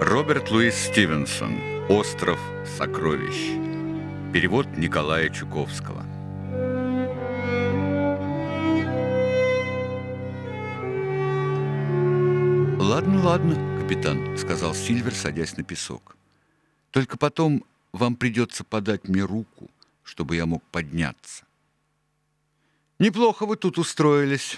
Роберт Луис Стивенсон. «Остров сокровищ». Перевод Николая Чуковского. «Ладно, капитан», — сказал Сильвер, садясь на песок. «Только потом вам придется подать мне руку, чтобы я мог подняться». «Неплохо вы тут устроились».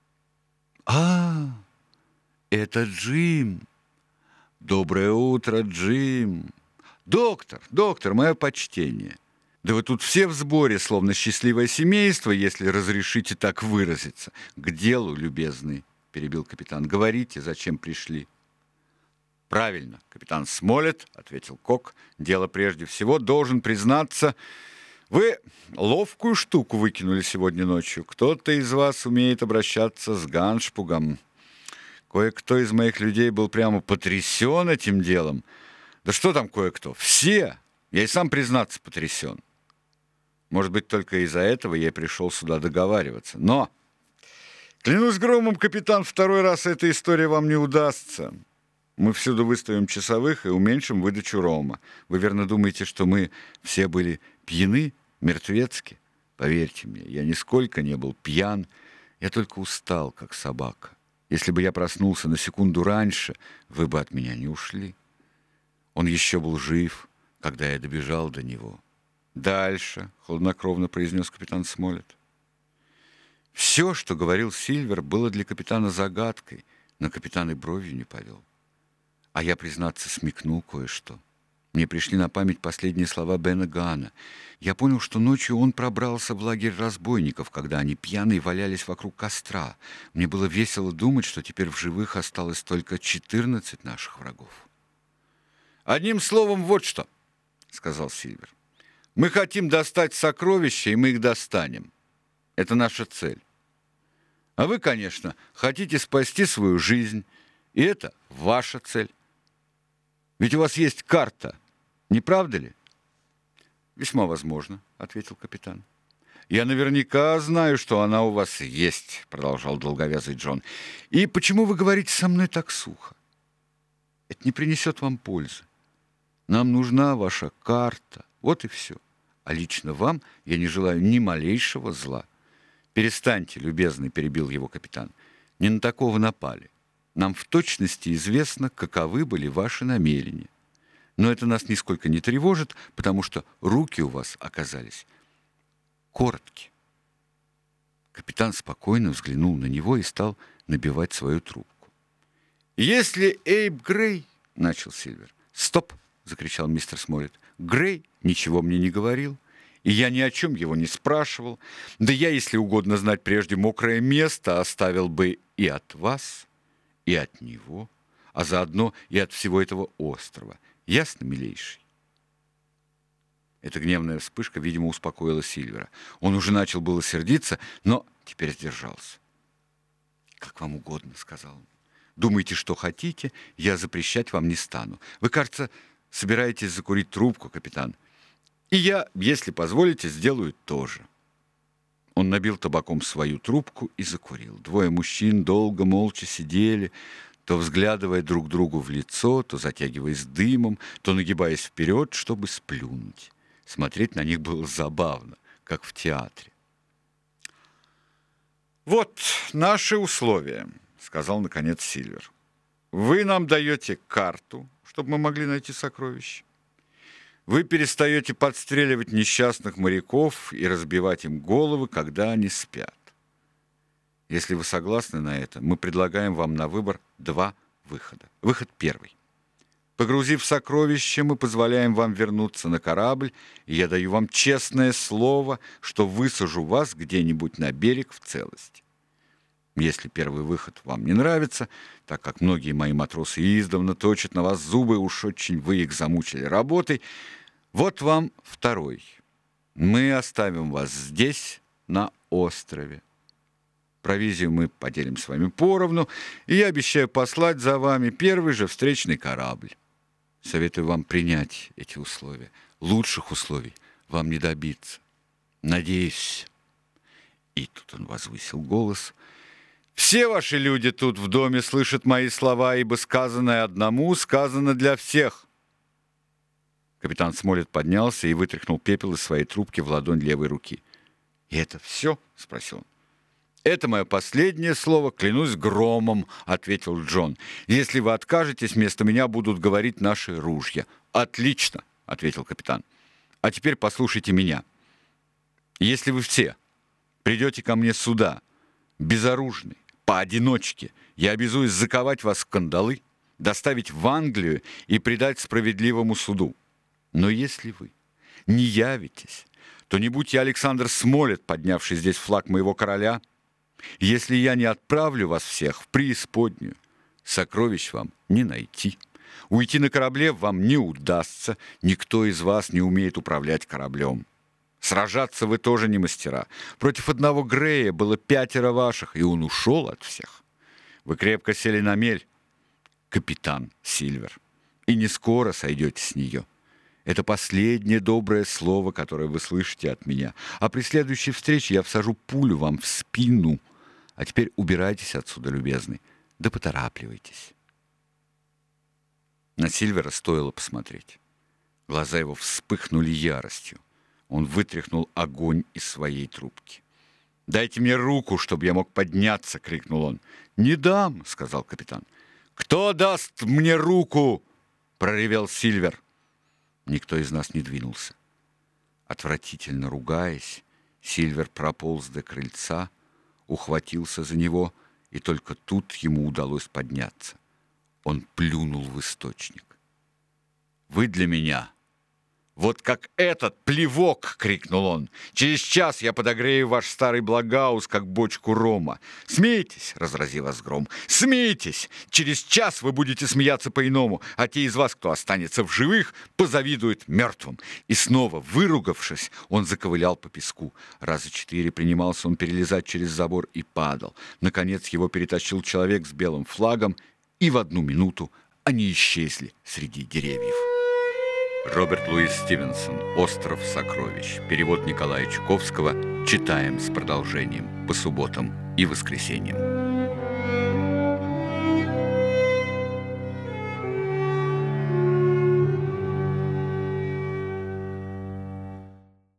Это Джим. Доброе утро, Джим. Доктор, мое почтение. Да вы тут все в сборе, словно счастливое семейство, если разрешите так выразиться. К делу, любезный, перебил капитан. Говорите, зачем пришли? Правильно, капитан Смолетт, ответил Кок. Дело прежде всего, должен признаться, вы ловкую штуку выкинули сегодня ночью. Кто-то из вас умеет обращаться с ганшпугом. Кое-кто из моих людей был прямо потрясен этим делом. Да что там кое-кто? Все! Я и сам, признаться, потрясен. Может быть, только из-за этого я и пришел сюда договариваться. Но, клянусь громом, капитан, второй раз эта история вам не удастся. Мы всюду выставим часовых и уменьшим выдачу рома. Вы верно думаете, что мы все были пьяны, мертвецки? Поверьте мне, я нисколько не был пьян. Я только устал, как собака. Если бы я проснулся на секунду раньше, вы бы от меня не ушли. Он еще был жив, когда я добежал до него. Дальше, хладнокровно произнес капитан Смолетт. Все, что говорил Сильвер, было для капитана загадкой, но капитан и бровью не повел. А я, признаться, смекнул кое-что. Мне пришли на память последние слова Бена Ганна. Я понял, что ночью он пробрался в лагерь разбойников, когда они пьяные валялись вокруг костра. Мне было весело думать, что теперь в живых осталось только 14 наших врагов. «Одним словом, вот что», — сказал Сильвер. «Мы хотим достать сокровища, и мы их достанем. Это наша цель. А вы, конечно, хотите спасти свою жизнь, и это ваша цель. Ведь у вас есть карта, не правда ли?» «Весьма возможно», — ответил капитан. «Я наверняка знаю, что она у вас есть», — продолжал долговязый Джон. «И почему вы говорите со мной так сухо? Это не принесет вам пользы. Нам нужна ваша карта, вот и все. А лично вам я не желаю ни малейшего зла». «Перестаньте, любезный», — перебил его капитан. «Не на такого напали. Нам в точности известно, каковы были ваши намерения. Но это нас нисколько не тревожит, потому что руки у вас оказались короткие». Капитан спокойно взглянул на него и стал набивать свою трубку. «Если Эйб Грей...» — начал Сильвер. «Стоп!» — закричал мистер Смолетт. «Грей ничего мне не говорил, и я ни о чем его не спрашивал. Да я, если угодно знать прежде мокрое место, оставил бы и от вас, и от него, а заодно и от всего этого острова. Ясно, милейший?» Эта гневная вспышка, видимо, успокоила Сильвера. Он уже начал было сердиться, но теперь сдержался. «Как вам угодно», — сказал он. «Думайте, что хотите, я запрещать вам не стану. Вы, кажется, собираетесь закурить трубку, капитан. И я, если позволите, сделаю то же». Он набил табаком свою трубку и закурил. Двое мужчин долго молча сидели, то взглядывая друг другу в лицо, то затягиваясь дымом, то нагибаясь вперед, чтобы сплюнуть. Смотреть на них было забавно, как в театре. «Вот наши условия», — сказал наконец Сильвер. «Вы нам даете карту, чтобы мы могли найти сокровища. Вы перестаете подстреливать несчастных моряков и разбивать им головы, когда они спят. Если вы согласны на это, мы предлагаем вам на выбор 2 выхода. Выход первый. Погрузив сокровища, мы позволяем вам вернуться на корабль, и я даю вам честное слово, что высажу вас где-нибудь на берег в целости. Если первый выход вам не нравится, так как многие мои матросы издавна точат на вас зубы, уж очень вы их замучили работой, вот вам второй. Мы оставим вас здесь, на острове. Провизию мы поделим с вами поровну, и я обещаю послать за вами первый же встречный корабль. Советую вам принять эти условия. Лучших условий вам не добиться. Надеюсь». И тут он возвысил голос. Все ваши люди тут в доме слышат мои слова, ибо сказанное одному сказано для всех». Капитан Смолетт поднялся и вытряхнул пепел из своей трубки в ладонь левой руки. «И это все?» — спросил он. «Это мое последнее слово, клянусь громом», — ответил Джон. «Если вы откажетесь, вместо меня будут говорить наши ружья». «Отлично», — ответил капитан. «А теперь послушайте меня. Если вы все придете ко мне сюда, безоружный, поодиночке, я обязуюсь заковать вас в кандалы, доставить в Англию и предать справедливому суду. Но если вы не явитесь, то не будь я Александр Смолетт, поднявший здесь флаг моего короля, если я не отправлю вас всех в преисподнюю, сокровищ вам не найти. Уйти на корабле вам не удастся, никто из вас не умеет управлять кораблем. Сражаться вы тоже не мастера. Против одного Грея было 5 ваших, и он ушел от всех. Вы крепко сели на мель, капитан Сильвер, и не скоро сойдете с нее. Это последнее доброе слово, которое вы слышите от меня. А при следующей встрече я всажу пулю вам в спину. А теперь убирайтесь отсюда, любезный, да поторапливайтесь». На Сильвера стоило посмотреть. Глаза его вспыхнули яростью. Он вытряхнул огонь из своей трубки. «Дайте мне руку, чтобы я мог подняться!» — крикнул он. «Не дам!» — сказал капитан. «Кто даст мне руку?» — проревел Сильвер. Никто из нас не двинулся. Отвратительно ругаясь, Сильвер прополз до крыльца, ухватился за него, и только тут ему удалось подняться. Он плюнул в источник. «Вы для меня вот как этот плевок!» — крикнул он. «Через час я подогрею ваш старый Благаус, как бочку рома. Смейтесь!» — разрази вас гром. «Смейтесь! Через час вы будете смеяться по-иному, а те из вас, кто останется в живых, позавидуют мертвым». И снова, выругавшись, он заковылял по песку. Раза 4 принимался он перелезать через забор и падал. Наконец его перетащил человек с белым флагом, и в 1 минуту они исчезли среди деревьев. Роберт Луис Стивенсон. «Остров сокровищ». Перевод Николая Чуковского. Читаем с продолжением по субботам и воскресеньям.